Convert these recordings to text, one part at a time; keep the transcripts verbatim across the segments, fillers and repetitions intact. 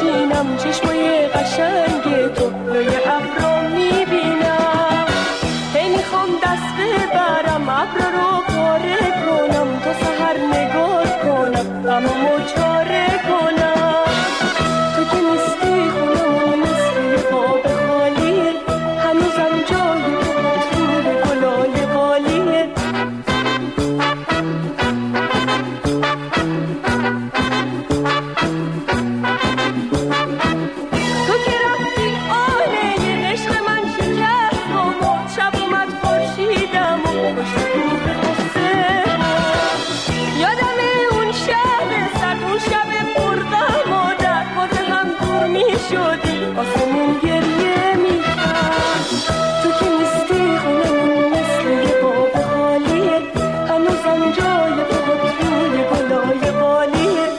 میشینم چشمای قشنگ تو لای ابرا میبینم هی میخوام دست ببرم ابرا رو پاره کنم تا سحر نگاه کنم غممو چاره کنم تو که نیستی خونمون مثل باب خالیه هنوزم جای تو روی گلای بالیه آسمون گریه میکرد تو که نیستی خونمون مثل باب خالیه هنوزم جای پاهات روی گلای بالیه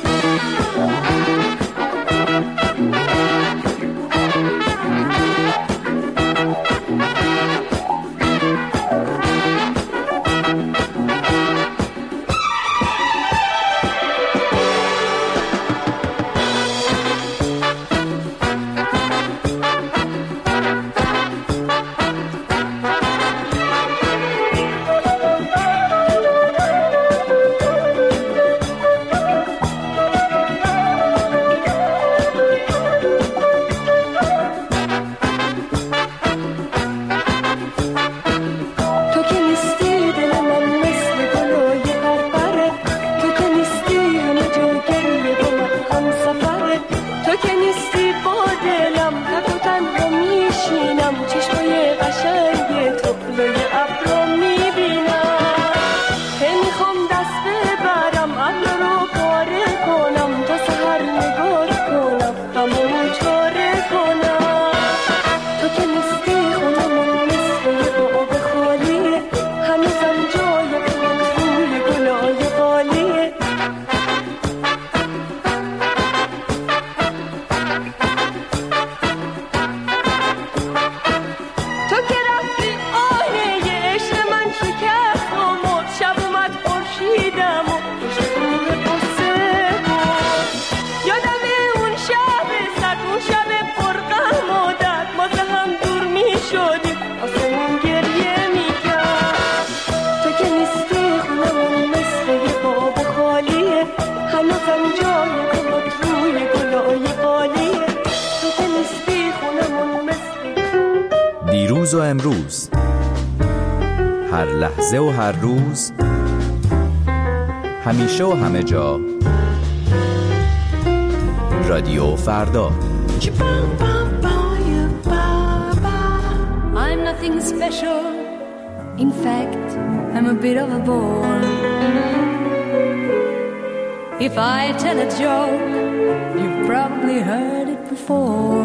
دیروز و امروز، هر لحظه و هر روز، همیشه و همه جا، رادیو فردا. I'm nothing special, in fact, I'm a bit of a bore. If I tell a joke, you've probably heard it before.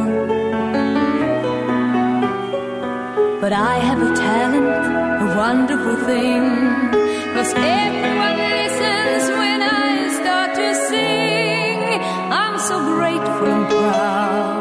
But I have a talent, a wonderful thing, 'cause everyone listens when I start to sing. I'm so grateful and proud.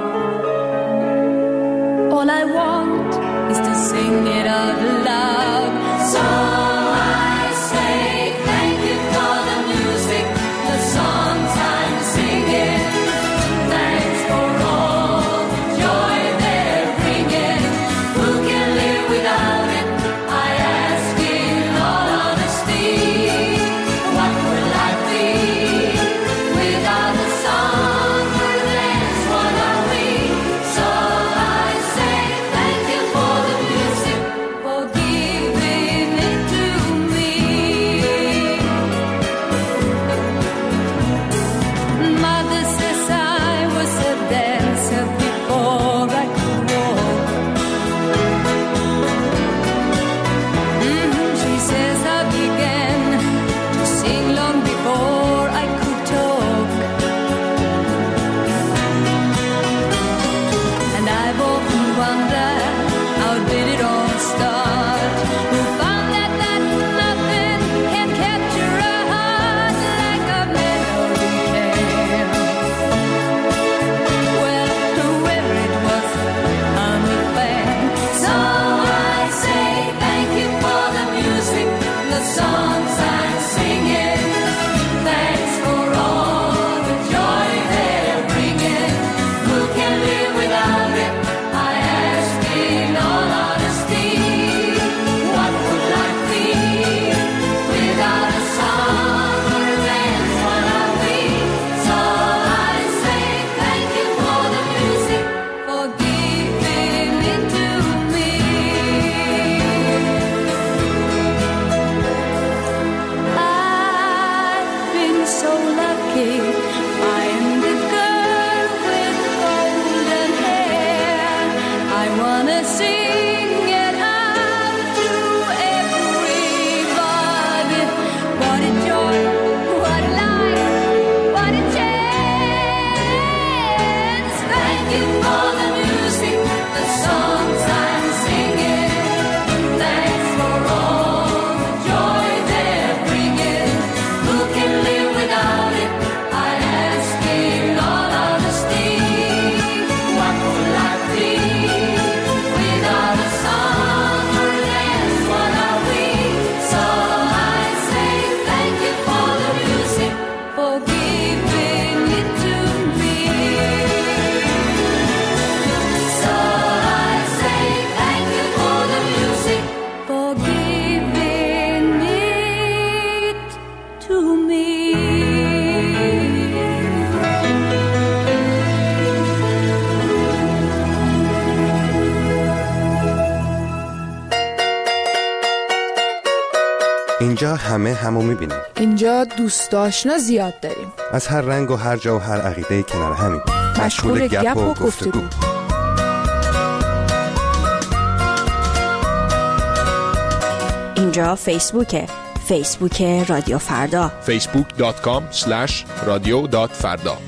All I want is to sing it out loud. So I say thank you for the music, the songs I'm singing. Thanks for all the joy they're bringing. Who can live without it? I ask in all honesty. What will life be without the song? That's what are we. So I say thank you for the music, for giving it to اینجا همه همو میبینیم. اینجا دوست آشنا زیاد داریم. از هر رنگ و هر جا و هر عقیده کنار همین. مشغول گپ و گفتگو. اینجا فیسبوکه. فیسبوک رادیو فردا. فیسبوک دات کام اسلش رادیو دات فردا.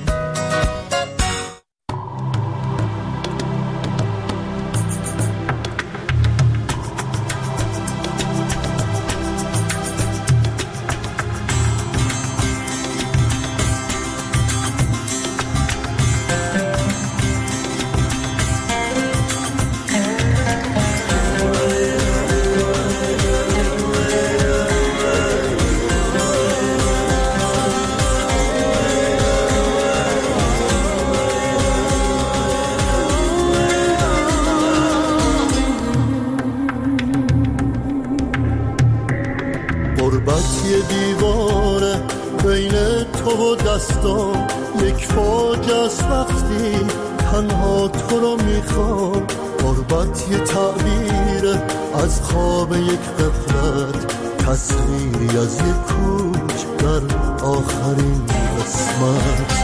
غربت یه دیواره بین تو و دستام، یک فاجعه است وقتی تنها تو رو میخوام. غربت یه تعبیره از خواب یک غفلت، تصویری از یک کوچ در آخرین قسمت.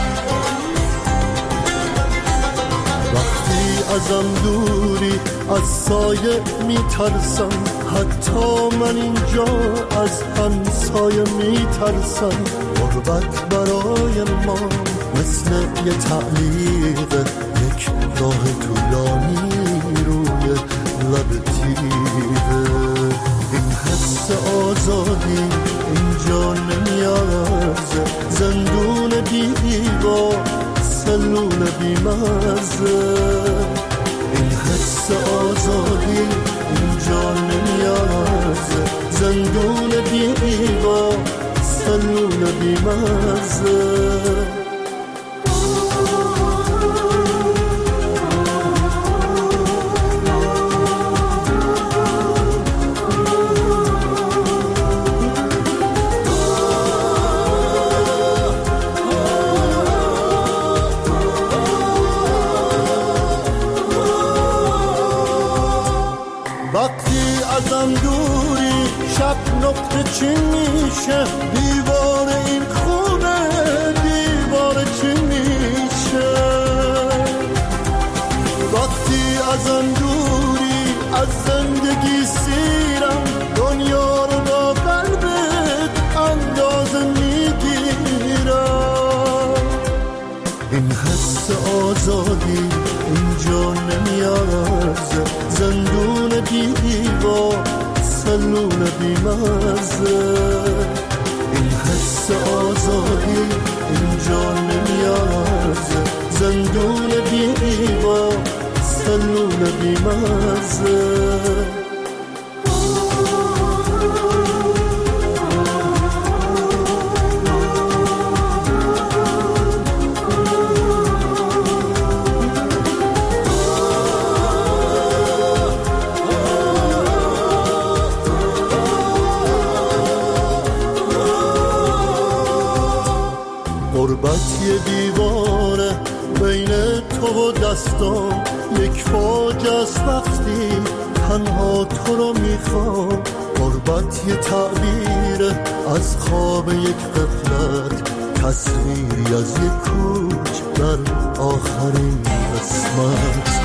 وقتی ازم دوری از سایه میترسم، حتی من اینجا از همسایه میترسم. غربت برای ما مثل یه تعلیق، یک راه طولانی روی لب تیغه. این حس آزادی اینجا نمیارزه، زندون دیوار سلول بیمزه. این حس آزادی اینجا نمیارزه، زندون دیوار سلول بیمزه. وقتی ازم دوری شب نقطه چین میشه، دیوار این خونه دیوار چین میشه. وقتی ازم دوری از زندگی سیرم، دنیا رو با قلبت اندازه میگیرم. این حس آزادی اینجا نمیارزه، زندون دیوار سلول بیمزه. این حس آزادی اینجا نمیارزه، زندون دیوار سلول بیمزه. غربت یه دیواره بین تو و دستام، یک فاجعه است وقتی تنها تو رو میخوام. غربت یه تعبیره از خواب یک غفلت، تصویری از یک کوچ در آخرین قسمت.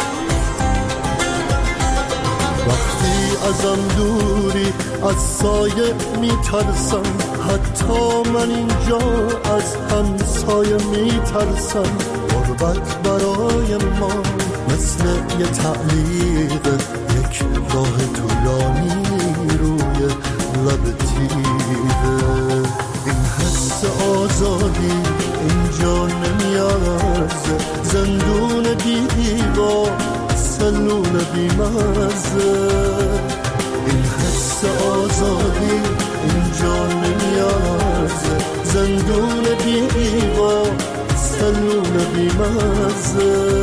وقتی ازم دوری از سایه میترسم، حتی من اینجا از همسایه میترسم. غربت برای ما مثل یه تعلیق، یک راه طولانی روی لب تیغه. این حس آزادی اینجا نمیارزه، زندون دیوار سلول بیمزه. این حس آزادی اینجا نمیارزه، زندون دیوار سلول بیمزه.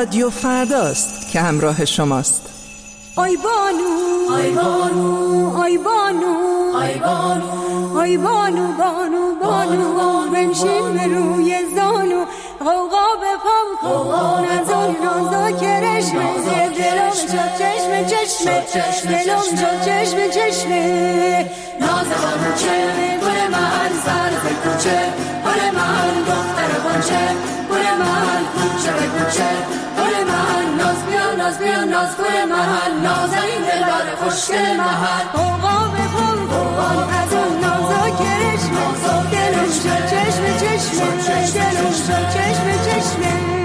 رادیو فرداست که همراه شماست. آی بانو آی بانو آی بانو آی بانو آی بانو بانو بانو بنشین به روی زانو غوغا به پام قوقا نزان نازا کرشمه دلم شد چشم چشمه دلم شد چشم چشمه ناز بانوچه گل من سر ز کوچه گل من دختر بانچه گل من کوچه به کوچه گل من ناز بیا ناز بیا ناز گل من ناز این دلبر خوشگل من قوقا به پام قوقا از اون نازا کرشمه دلم شد چشم چشمه دلم شد چشم چشمه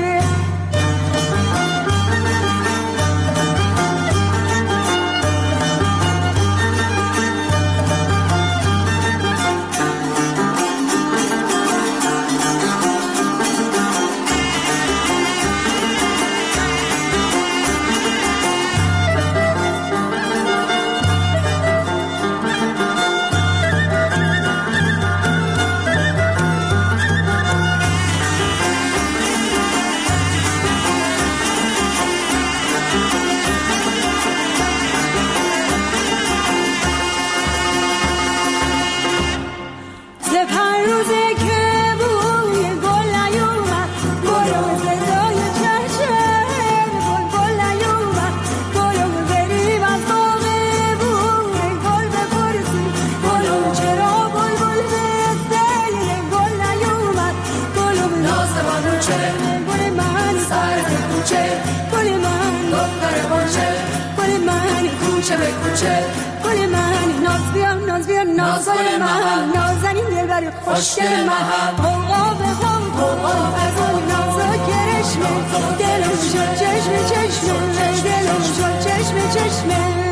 خوشگل من قوقا به هم قوقا از اون نازا کرشمه دلم شد چشم چشمه دلم شد چشم چشمه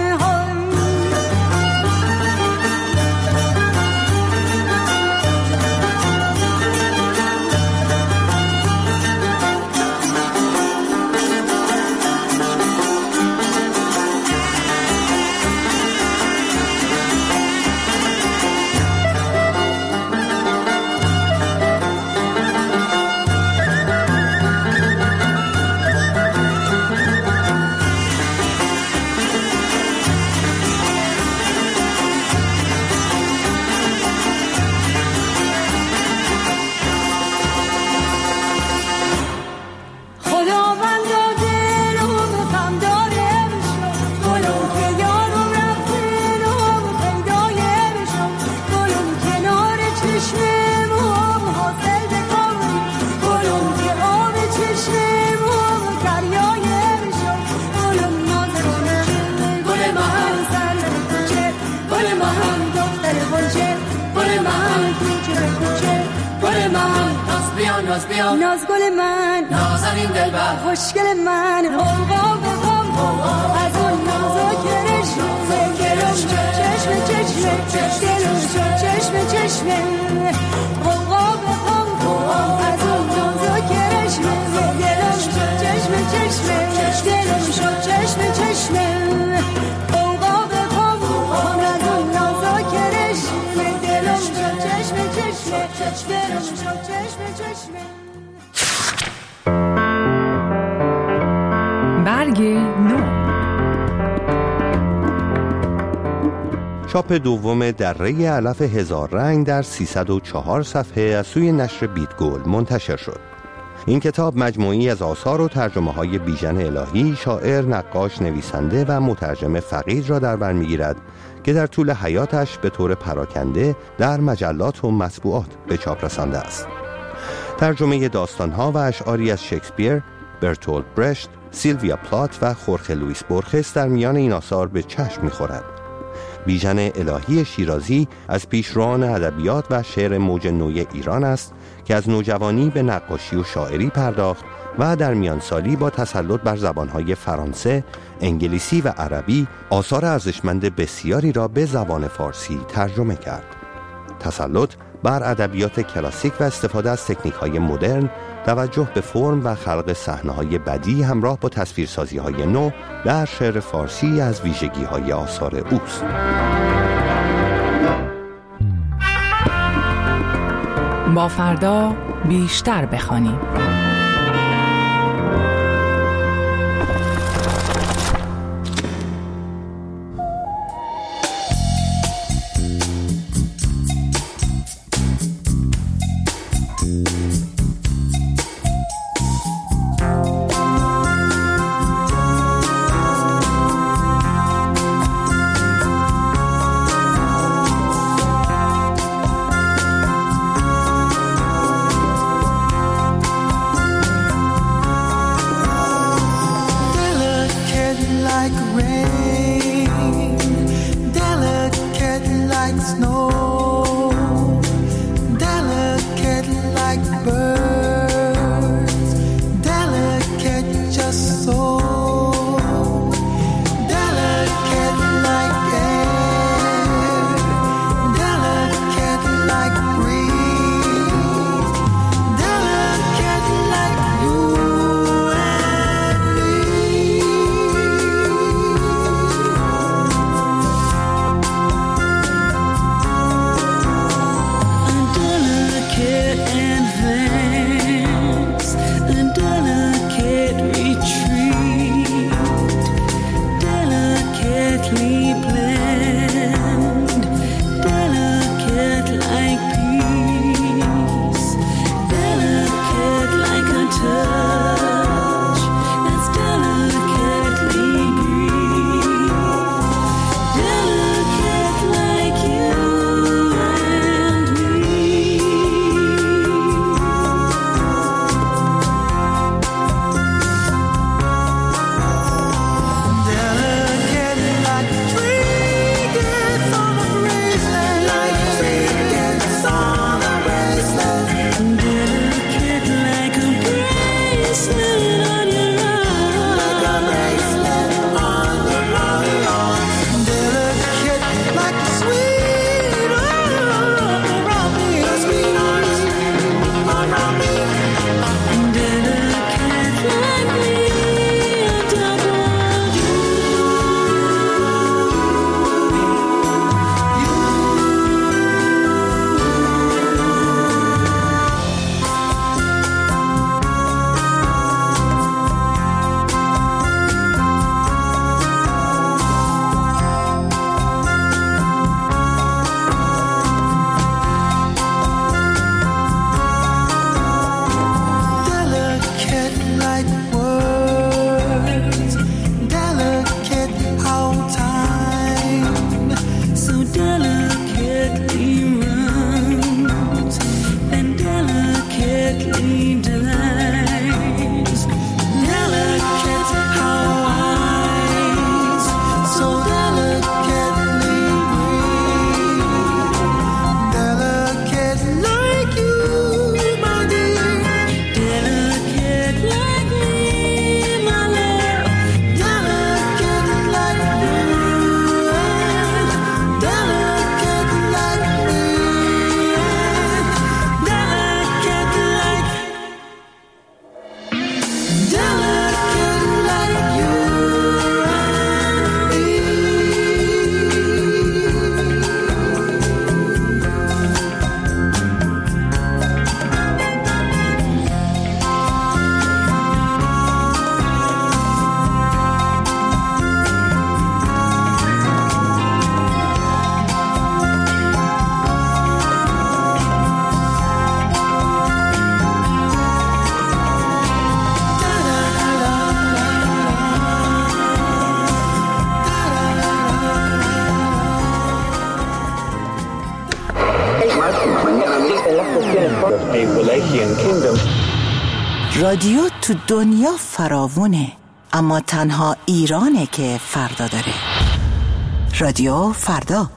ناز گل من نازنین دلبر خوشگل من قوقا به قوم از اون نازا کرشمه دلم شد چشم چشمه دلم شد چشم چشمه قوقا به قوم از اون نازا کرشمه دلم شد چشم چشمه دلم شد چشم چشمه قوقا به قوم از اون نازا کرشمه دلم شد چشم چشمه دلم شد چشم چشمه برگ نو. چاپ دوم دره علف هزار رنگ در سیصد و چهار صفحه از سوی نشر بیت گل منتشر شد. این کتاب مجموعی از آثار و ترجمه های بیژن الهی، شاعر، نقاش، نویسنده و مترجم فقید را در بر می‌گیرد که در طول حیاتش به طور پراکنده در مجلات و مطبوعات به چاپ رسانده است. ترجمه داستان‌ها و اشعاری از شکسپیر، برتولد برشت، سیلویا پلات و خورخه لوئیس بورخس در میان این آثار به چشم می‌خورد. بیژن الهی شیرازی از پیشروان ادبیات و شعر موج نوی ایران است که از نوجوانی به نقاشی و شاعری پرداخت و در میانسالی با تسلط بر زبانهای فرانسه، انگلیسی و عربی آثار ارزشمند بسیاری را به زبان فارسی ترجمه کرد. تسلط بر ادبیات کلاسیک و استفاده از تکنیک‌های مدرن، توجه به فرم و خلق صحنه‌های بدیعی همراه با تصویرسازی‌های نو در شعر فارسی از ویژگی‌های آثار اوست. با فردا بیشتر بخوانیم. رادیو تو دنیا فراوونه، اما تنها ایرانه که فردا داره. رادیو فردا.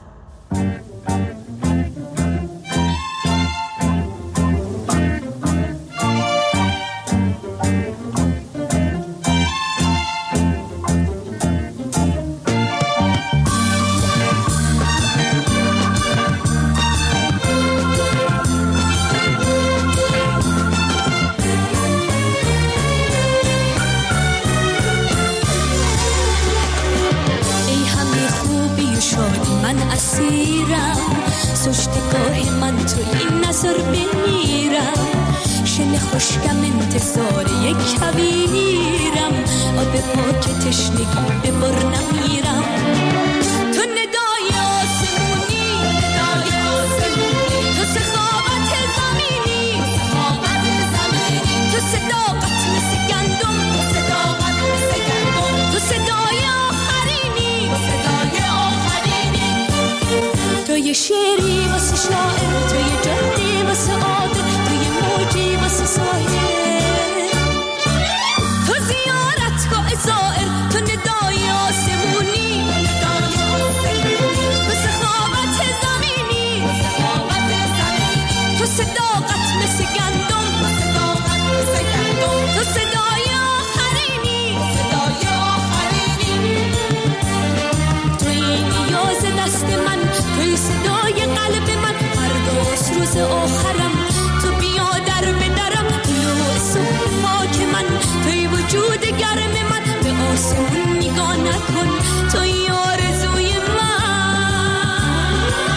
سشتگاه من تو این نظر بمیرم، شل خوشگم انتظار یک کویرم، آب پاک تشنگی به بر نمیرم. تو ندای آسمونی، ندای آسمونی، تو سخاوت زمینی، سخاوت زمینی، تو صداقت مثل گندم، صداقت مثل گندم، تو صدای آخرینی، صدای آخرینی. تو یه شعری واسه شاعر، تو یه جادی واسه عادل، تو یه موجی واسه ساحل، تو زیارتگاه زائر، تو ندای آسمونی، ندای آسمونی، تو سخاوت زمینی، سخاوت زمینی، تو صداقت مثل گندم، صداقت مثل گندم، تو صدای آخرینی، صدای آخرینی. توی نیاز دست من، توی صدای قلب من، فرداست روز آخرم، تو بیا در به درم، طلوع صبح پاک من، توی وجود گرم من، به آسمون نگاه نکن، توی آرزوی من.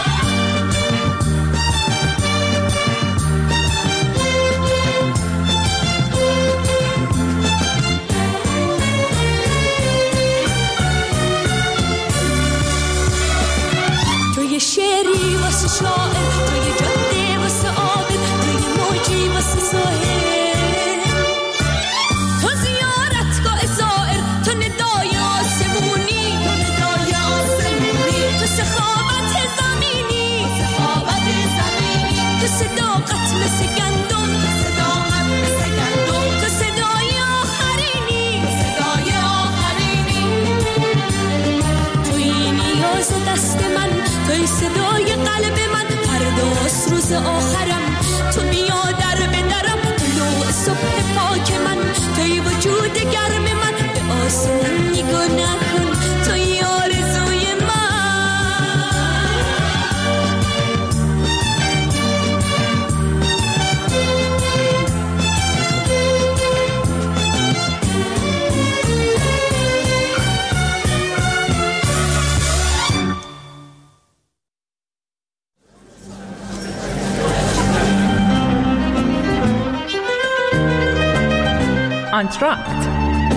توی شعری واسه شاعر، توی جاده واسه عابد، توی موجی واسه ساحل، تو زیارتگاه زائر، تو ندای آسمونی، تو ندای آسمونی، تو سخاوت زمینی، سخاوت زمینی، تو صداقت مثل گندم، صداقت مثل گندم، تو صدای آخرینی، صدای آخرینی. توی نیاز دست من، توی صدای قلب من، فرداست روز آخرم، تو بیا در به درم، طلوع صبح پاک من، توی وجود گرم من، به آسمون نگاه نکن، توی آرزوی من. آنتراکت.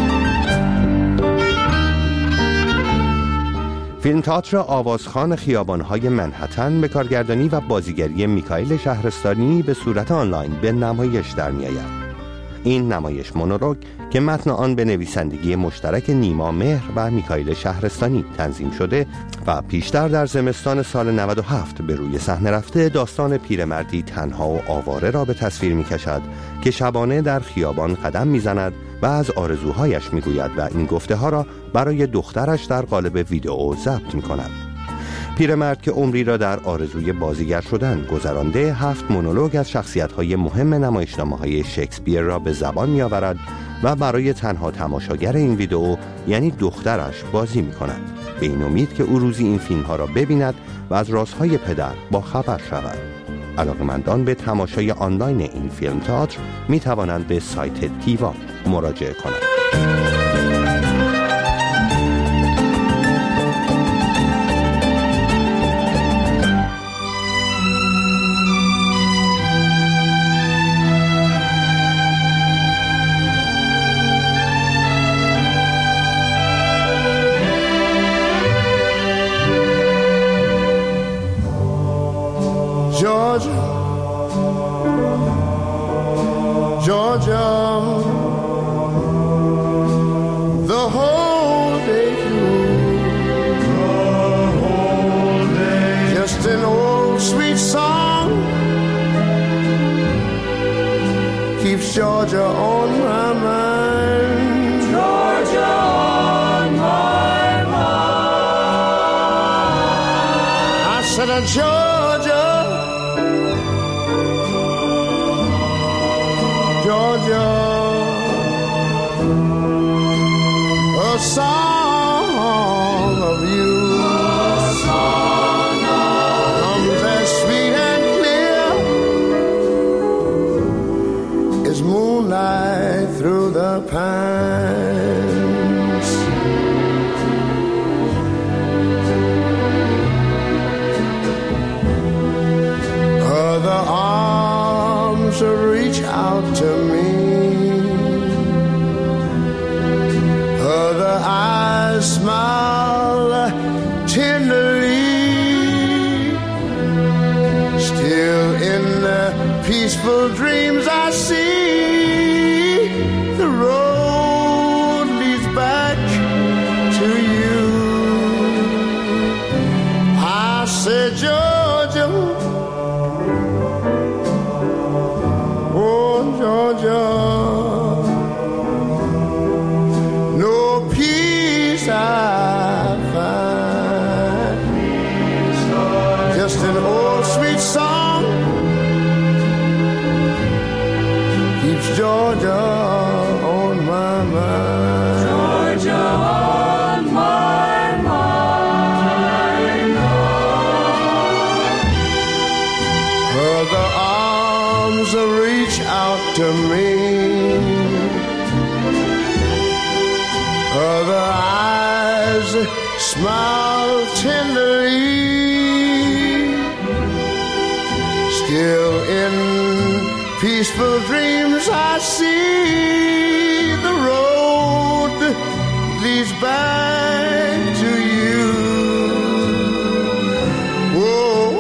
فیلم تئاتر آوازخوان خیابان‌های منهتن به کارگردانی و بازیگری میکائیل شهرستانی به صورت آنلاین به نمایش در می‌آید. این نمایش مونولوگ که متن آن به نویسندگی مشترک نیما مهر و میکائیل شهرستانی تنظیم شده و پیشتر در زمستان سال نود و هفت به روی صحنه رفته، داستان پیرمردی تنها و آواره را به تصویر می‌کشد که شبانه در خیابان قدم می‌زند و از آرزوهایش می‌گوید و این گفته‌ها را برای دخترش در قالب ویدئو ضبط می‌کند. پیرمرد که عمری را در آرزوی بازیگر شدن گذرانده، هفت مونولوگ از شخصیت‌های مهم نمایشنامه‌های شکسپیر را به زبان می‌آورد و برای تنها تماشاگر این ویدئو، یعنی دخترش، بازی می‌کند، به این امید که او روزی این فیلم‌ها را ببیند و از رازهای پدر با خبر شود. علاقه‌مندان به تماشای آنلاین این فیلم تئاتر می‌توانند به سایت تیوا مراجعه کنند. Georgia, Georgia, the whole day through, the whole day, just an old sweet song Georgia on my mind. Georgia on my mind. I said, uh, Georgia, Georgia, a song of you, a song comes as sweet and clear as moonlight through the pines. Other arms reach out to me, other eyes smile tenderly. Still in the peaceful dreams I see, the road leads back to you. I said, Georgia, oh Georgia, no peace I find, just an old sweet song keeps Georgia on my mind. Georgia on my mind. Other arms reach out to me, other eyes smile tenderly. Still in peaceful dreams I see, the road leads back to you. Whoa,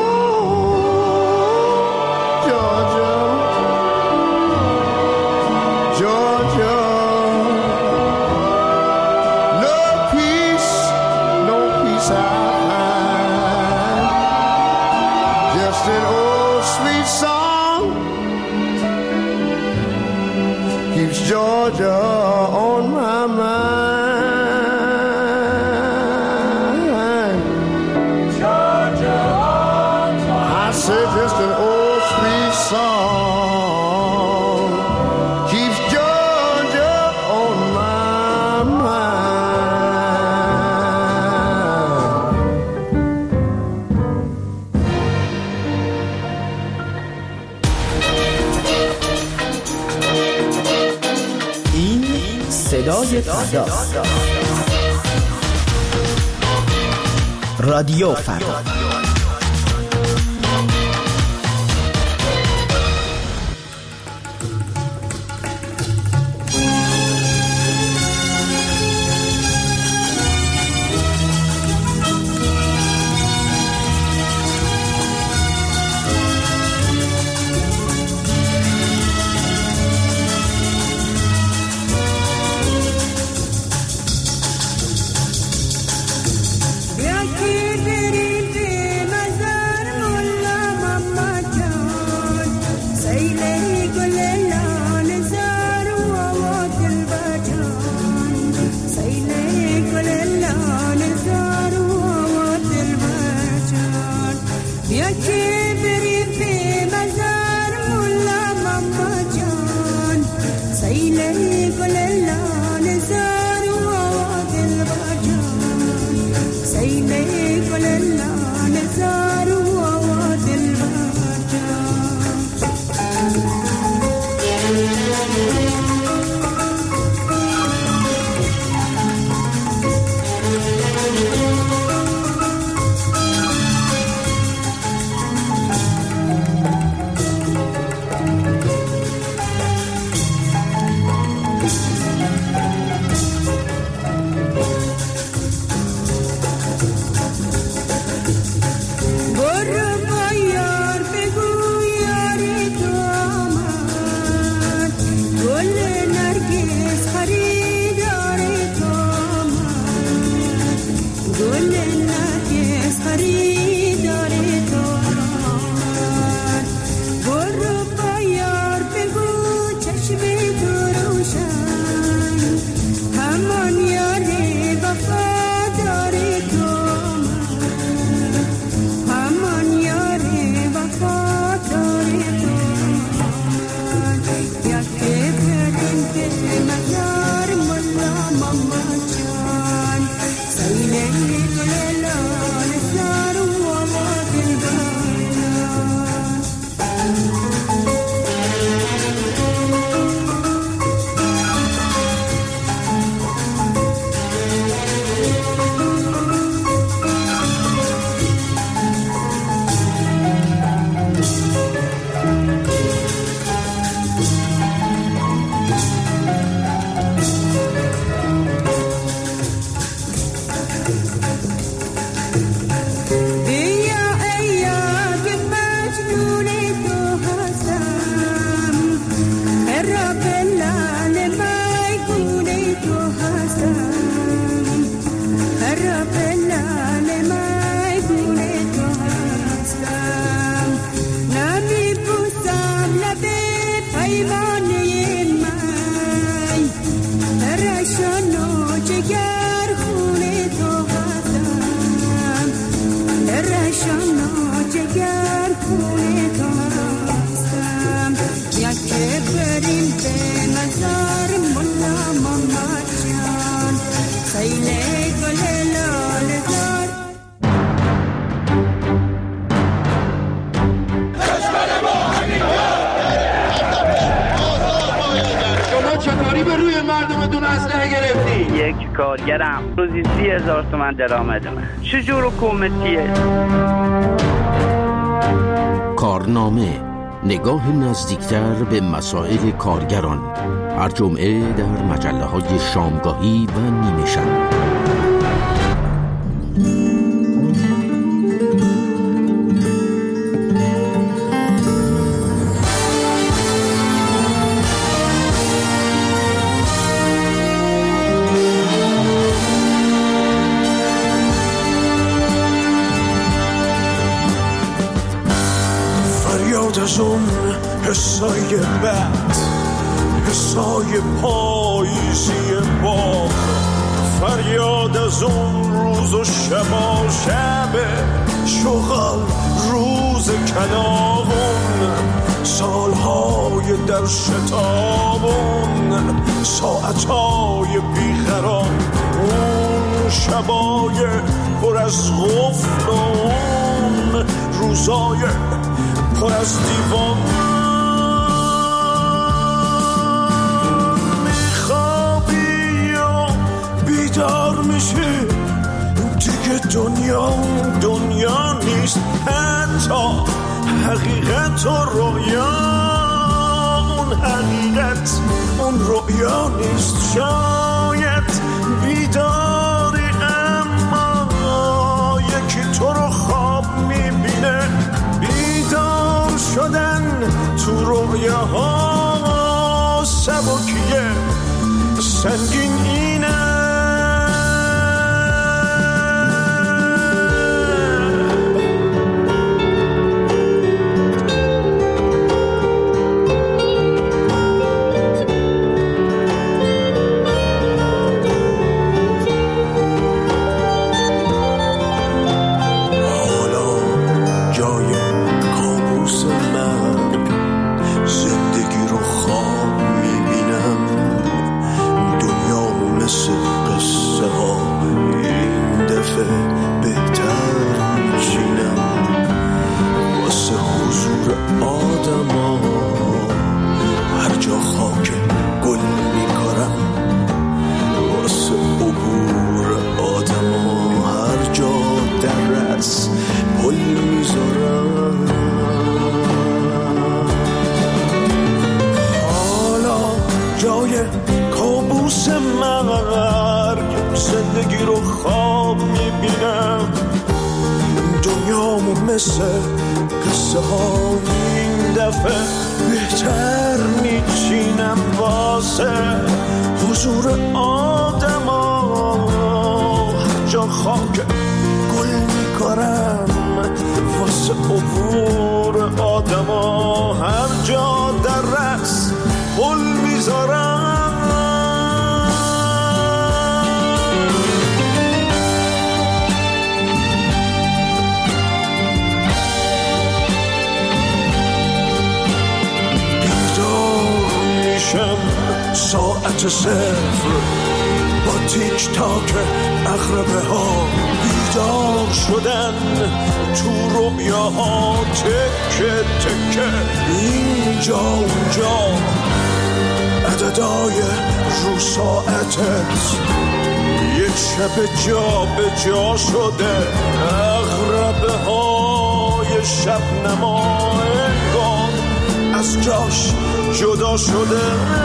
whoa, Georgia, Georgia, no peace, no peace I find, just an old sweet song keeps Georgia on my mind. Georgia on my I said just an old sweet song keeps Georgia on my mind. این صدای فرداست. رادیو فردا. خونه تو هستم یک بریم به مزار ملا محمد جان سیل گل لاله زار چطوری به روی مردمتون اسلحه گرفتی؟ یک کارگرم روزی سی هزار تومن درآمدمه. چجور حکومتیه؟ کارنامه، نگاه نزدیکتر به مسائل کارگران، هر جمعه در مجله های شامگاهی و نیمه شب. از اون حسای بد، حسای پاییزی باغ، فریاد از اون روز و شبا شب شغل روز کلاغون، سالهای در شتابون، ساعتهای بیقرار، اون شبای پر از غفل و اون روزای پر از دیوان. میخوابی یا بیدار میشی دیگه دنیا دنیا نیست، حتی حقیقت و رویا اون حقیقت اون رویا نیست. شاید بیداری اما یکی تو رو خواب میبینه، بیدار شدن تو رویاها سبکیه سنگین اینه. مثل قصه ها این دفعه بهتر میچینم واسه حضور آدم ها، هر جا خاک گل میکارم واسه عبور آدم ها، هر جا در رس پل میذارم. ساعت صفر با تیک تاک اغربه ها، بیدار شدن تو رویاها تکه تکه اینجا اونجا، عددای رو ساعتت یک شب جا به جا شده، اغربه های شب نما انگار از جاش جدا شده.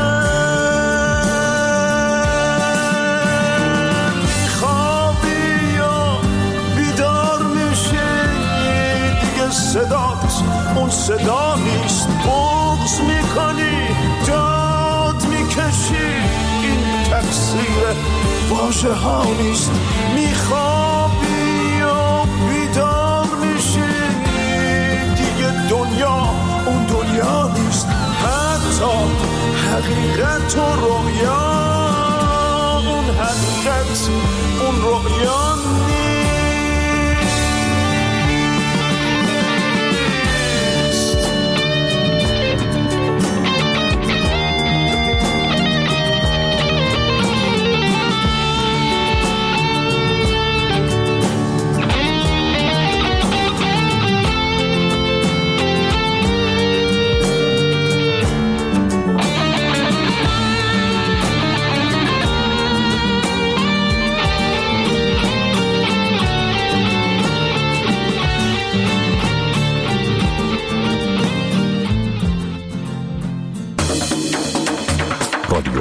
صدات اون صدا نیست، بغض میکنی داد میکشی، این تقصیر واژه ها نیست. میخوابی و بیدار میشی دیگه دنیا اون دنیا نیست، حتی حقیقت و رویا اون حقیقت اون رویا نیست.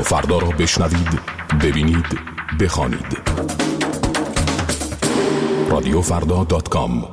رادیو فردا را بشنوید، ببینید، بخوانید. رادیو فردا دات کام.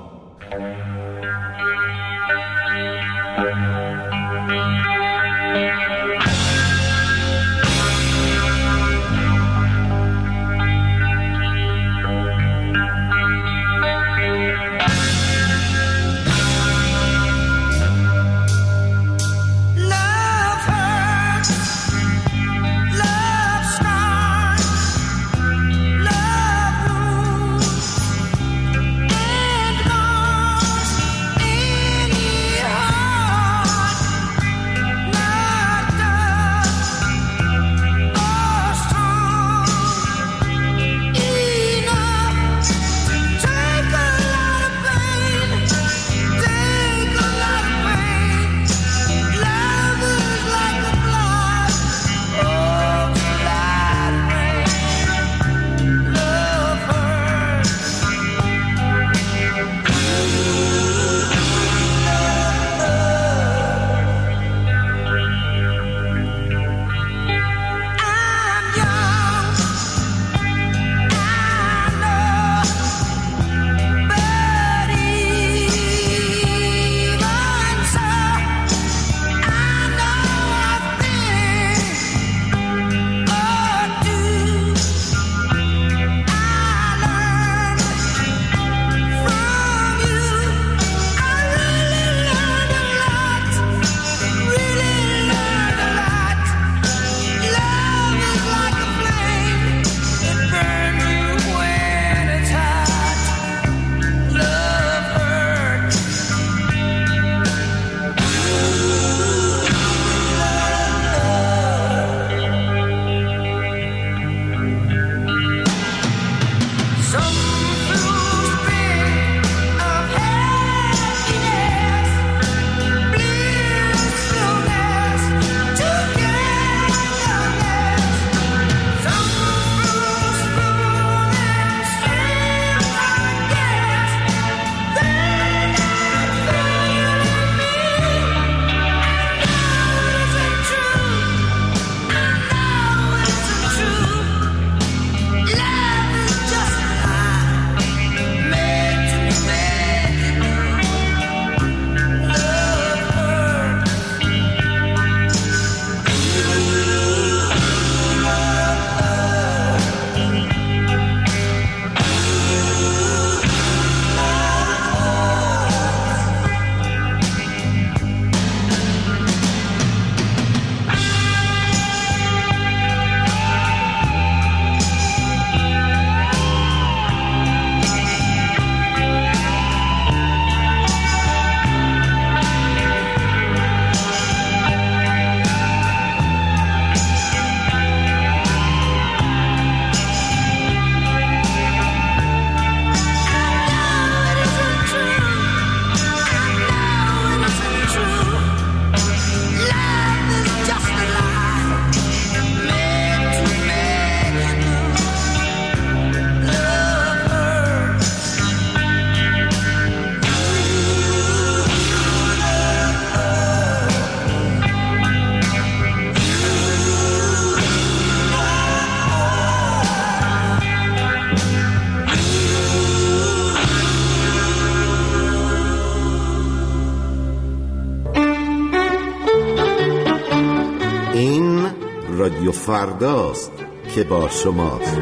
رادیو فرداست که با شماست.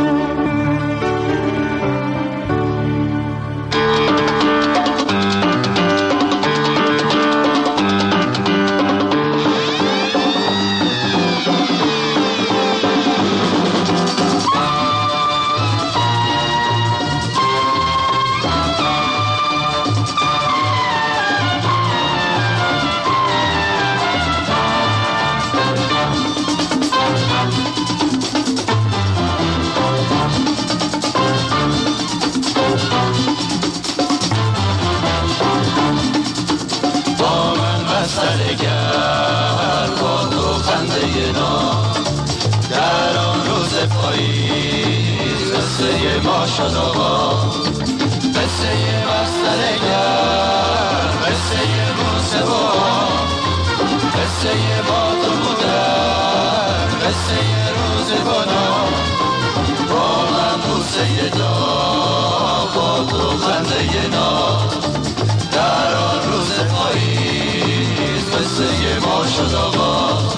ما شد آغاز قصه بسترگر قصه موسیقی قصه با تو بودن قصه روزگانم با من بوسه داغ با تو خنده ناز در آن روز پاییز قصه ما شد آغاز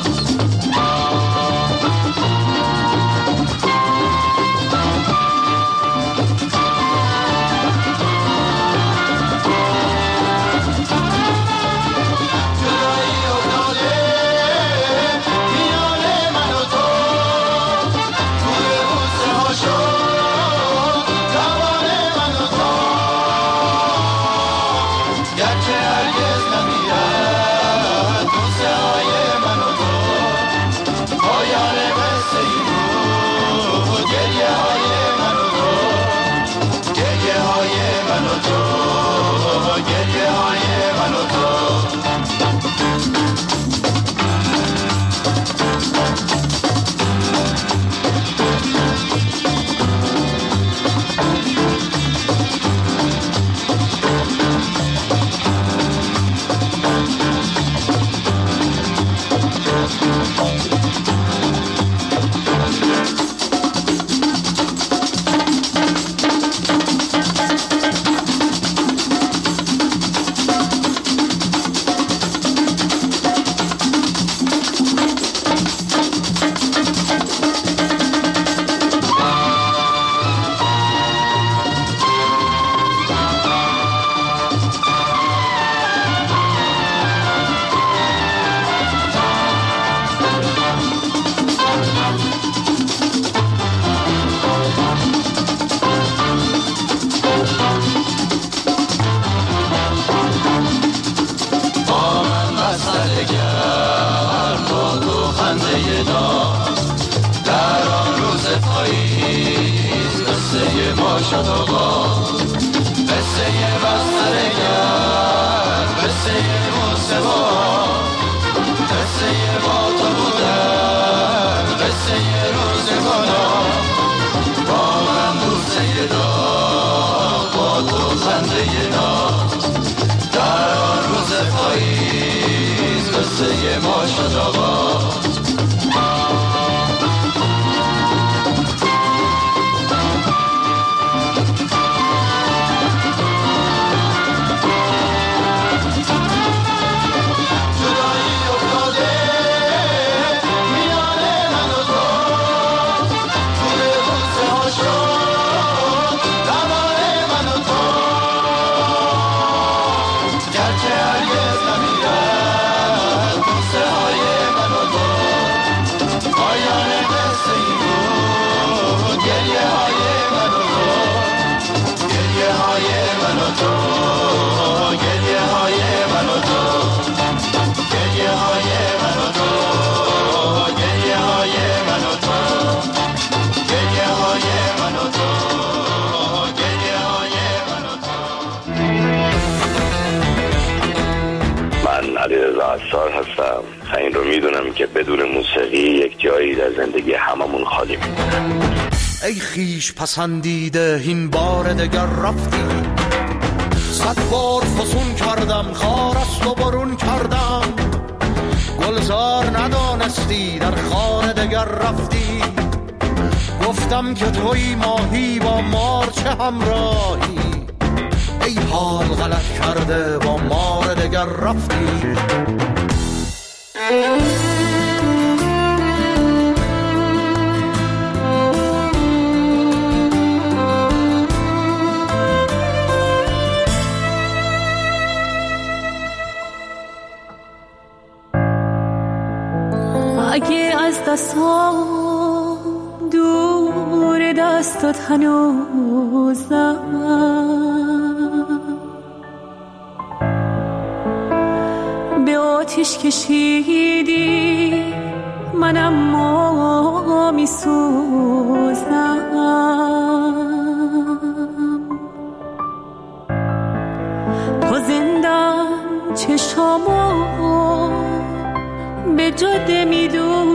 سال هستم. این رو میدونم که بدون موسیقی یک جایی در زندگی هممون خالی میمونه. ای خیش پسندیده این بار دگر رفتی، صد بار فسون کردم خار است و برون کردم، گلزار ندانستی در خانه دگر رفتی، گفتم که توی ماهی با مار چه همراهی، ای حال غلط کرده با مار دگر رفتی. اگه از دستام دور دستات هنوزم، به آتیش کشیدی منم ما می سوزم، تا زندم چشامو به جاده می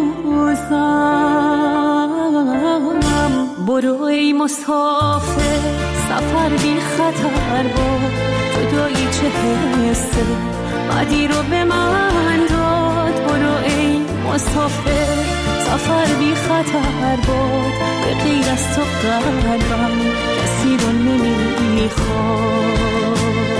دوزم، برو ای مسافر سفر بی خطر با جدایی چه حسه بدی رو به من داد، برو ای مسافر سفر بی خطر بود، به غیر از تو قلبم کسی رو نمیخواد.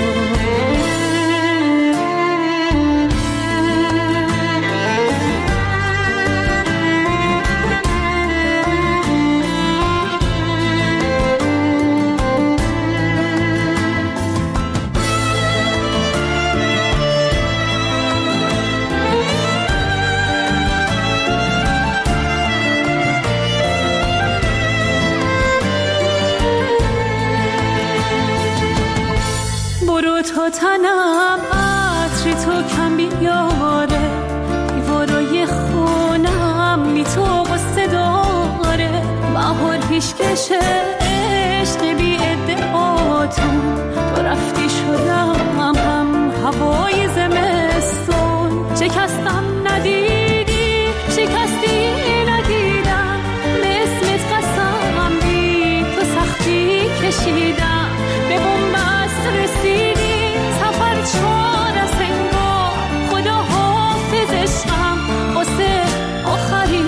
تو تنم عطر تو کم بیاره، دیوارای خونم بی تو قصه داره، بهار پیشکش عشق بی ادعاتون، تو رفتی شدم هم هوای زمستون، شکستم ندیدی شکستی ندیدم، به اسمت قسم بی تو سختی کشیدم، به بنبست رسیدی چار از انگار، خدا حافظ عشقم واسه آخرین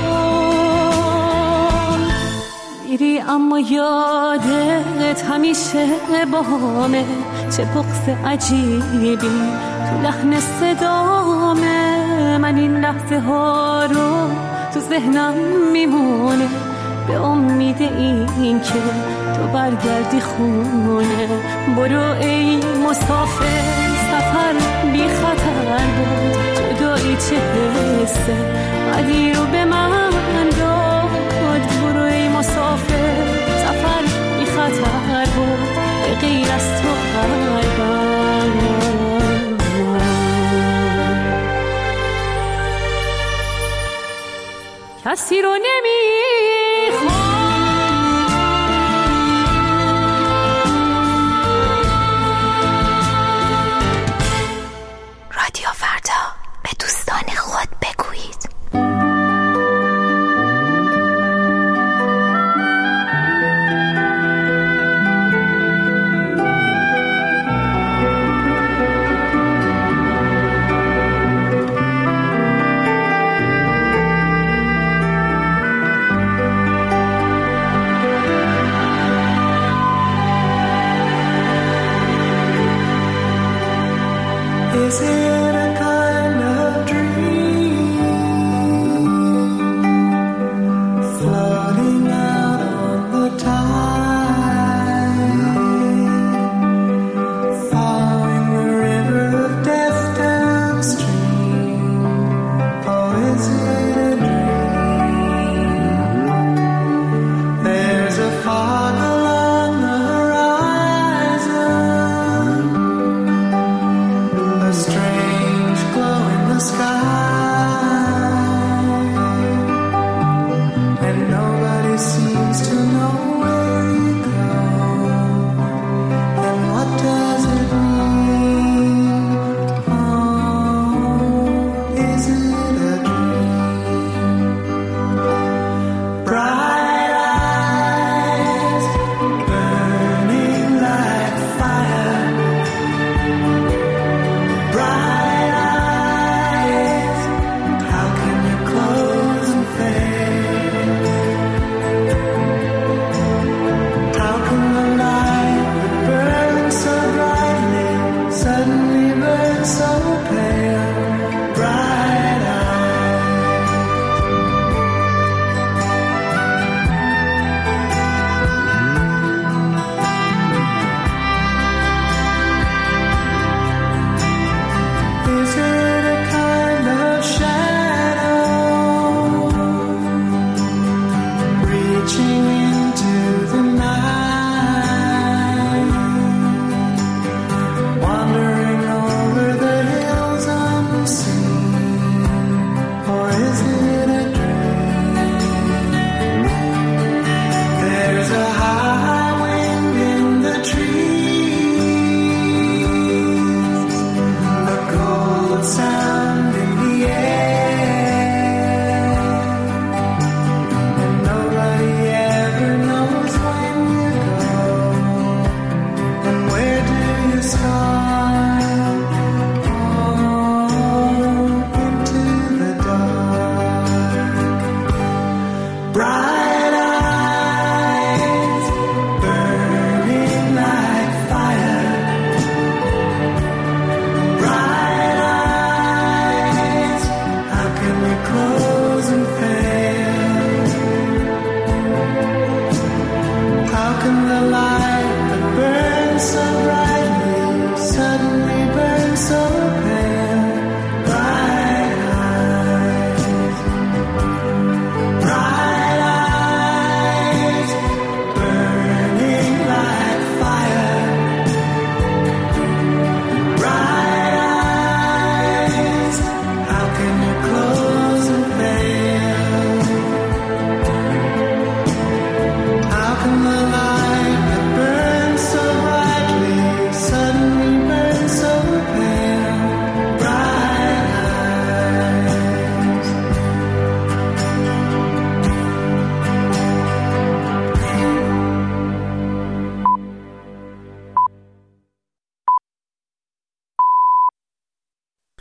بار. میری اما یادت همیشه بامه، چه بغض عجیبی تو لحن صدامه، من این لحظه ها رو تو ذهنم میمونه، به امید این که تو برگردی خونه. برو ای مسافر سفر بی خطر بود، جدایی چه حسه بدی رو به من داد. برو ای مسافر سفر بی خطر بود، به غیر از تو قلبم کسی رو نمیخواد. رادیو فردا، به دوستان خود بگویید. Is it